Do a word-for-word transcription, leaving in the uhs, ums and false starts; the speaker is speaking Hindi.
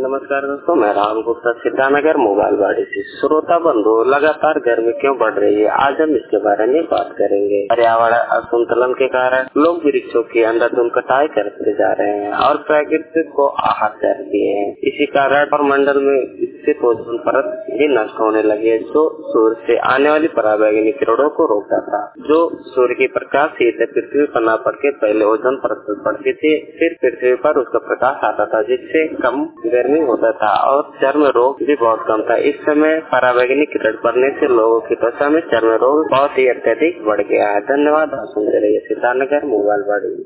नमस्कार दोस्तों, मैं राम गुप्ता सीतानगर मोबाइल वाड़ी से। श्रोता बंधु, लगातार गर्मी क्यों बढ़ रही है, आज हम इसके बारे में बात करेंगे। पर्यावरण असंतुलन के कारण लोग वृक्षों की अंधाधुंध कटाई करते जा रहे हैं और प्रकृति को आहत कर दिए हैं। इसी कारण मंडल में स्थित ओजोन परत भी नष्ट होने लगी है, जो सूर्य से आने वाली पराबैंगनी किरणों को रोकता था। जो सूर्य की प्रकाश सीधे पृथ्वी पर न पड़ के पहले ओजोन परत पर पड़ती थी, फिर पृथ्वी पर उसका प्रकाश आता था, जिससे कम गर्मी होता था और चर्म रोग भी बहुत कम था। इस समय पराबैंगनी किरण पड़ने से लोगों की त्वचा में चर्म रोग बहुत ही अत्यधिक बढ़ गया है। धन्यवाद। सुन रहे सीतानगर मोबाइल वाड़ी।